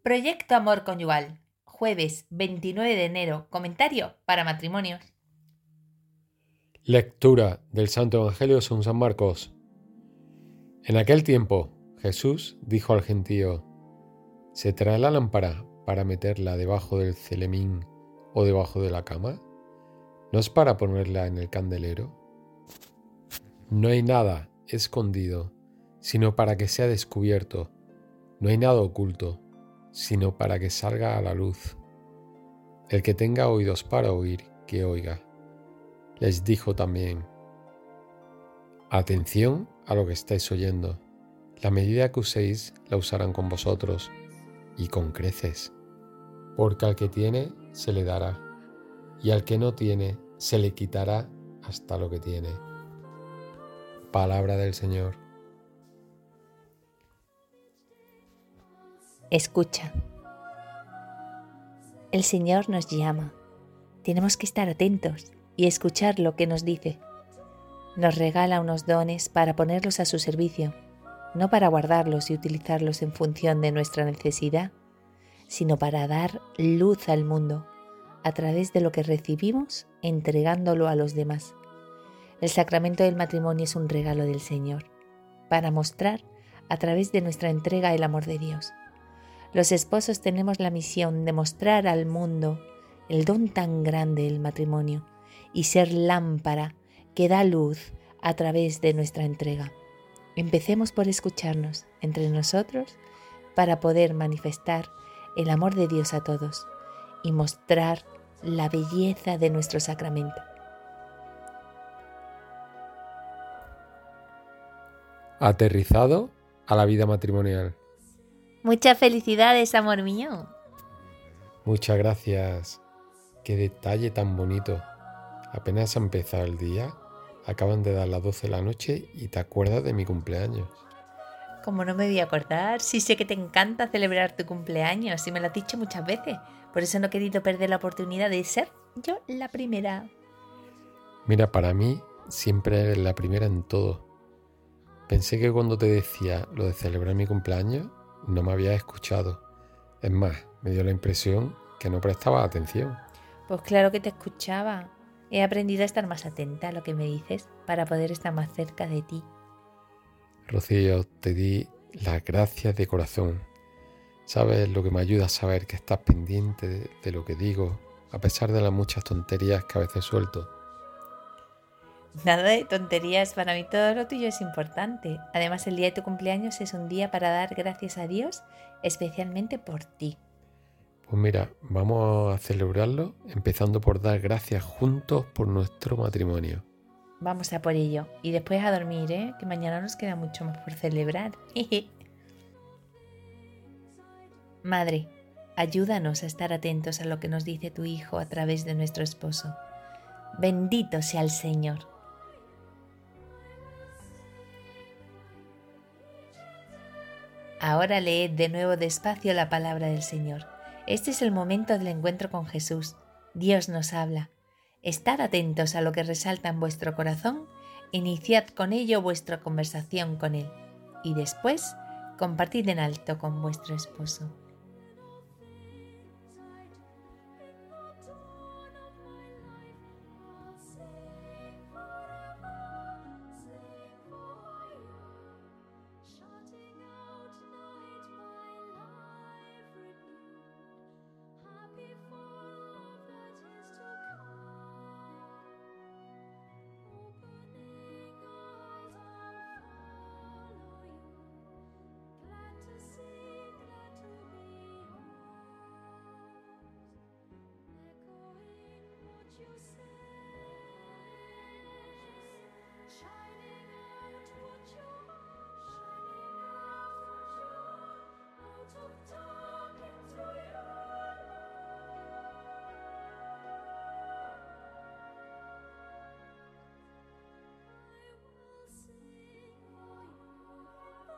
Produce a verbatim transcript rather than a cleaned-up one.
Proyecto Amor Conyugal, jueves veintinueve de enero, comentario para matrimonios. Lectura del Santo Evangelio según San Marcos. En aquel tiempo, Jesús dijo al gentío: ¿se trae la lámpara para meterla debajo del celemín o debajo de la cama? ¿No es para ponerla en el candelero? No hay nada escondido, sino para que sea descubierto. No hay nada oculto, sino para que salga a la luz. El que tenga oídos para oír, que oiga. Les dijo también: atención a lo que estáis oyendo. La medida que uséis la usarán con vosotros, y con creces. Porque al que tiene se le dará, y al que no tiene se le quitará hasta lo que tiene. Palabra del Señor. Escucha. El Señor nos llama. Tenemos que estar atentos y escuchar lo que nos dice. Nos regala unos dones para ponerlos a su servicio, no para guardarlos y utilizarlos en función de nuestra necesidad, sino para dar luz al mundo a través de lo que recibimos, entregándolo a los demás. El sacramento del matrimonio es un regalo del Señor, para mostrar a través de nuestra entrega el amor de Dios. Los esposos tenemos la misión de mostrar al mundo el don tan grande del matrimonio y ser lámpara que da luz a través de nuestra entrega. Empecemos por escucharnos entre nosotros para poder manifestar el amor de Dios a todos y mostrar la belleza de nuestro sacramento. Aterrizado a la vida matrimonial. Muchas felicidades, amor mío. Muchas gracias. Qué detalle tan bonito. Apenas ha empezado el día, acaban de dar las doce de la noche y te acuerdas de mi cumpleaños. Como no me voy a acordar, sí sé que te encanta celebrar tu cumpleaños y me lo has dicho muchas veces. Por eso no he querido perder la oportunidad de ser yo la primera. Mira, para mí siempre eres la primera en todo. Pensé que cuando te decía lo de celebrar mi cumpleaños no me habías escuchado. Es más, me dio la impresión que no prestabas atención. Pues claro que te escuchaba. He aprendido a estar más atenta a lo que me dices para poder estar más cerca de ti. Rocío, te di las gracias de corazón. Sabes lo que me ayuda a saber que estás pendiente de, de lo que digo, a pesar de las muchas tonterías que a veces suelto. Nada de tonterías, para mí todo lo tuyo es importante. Además, el día de tu cumpleaños es un día para dar gracias a Dios, especialmente por ti. Pues mira, vamos a celebrarlo empezando por dar gracias juntos por nuestro matrimonio. Vamos a por ello. Y después a dormir, ¿eh? Que mañana nos queda mucho más por celebrar. Madre, ayúdanos a estar atentos a lo que nos dice tu Hijo a través de nuestro esposo. Bendito sea el Señor. Ahora leed de nuevo despacio la palabra del Señor. Este es el momento del encuentro con Jesús. Dios nos habla. Estad atentos a lo que resalta en vuestro corazón, iniciad con ello vuestra conversación con Él y después compartid en alto con vuestro esposo.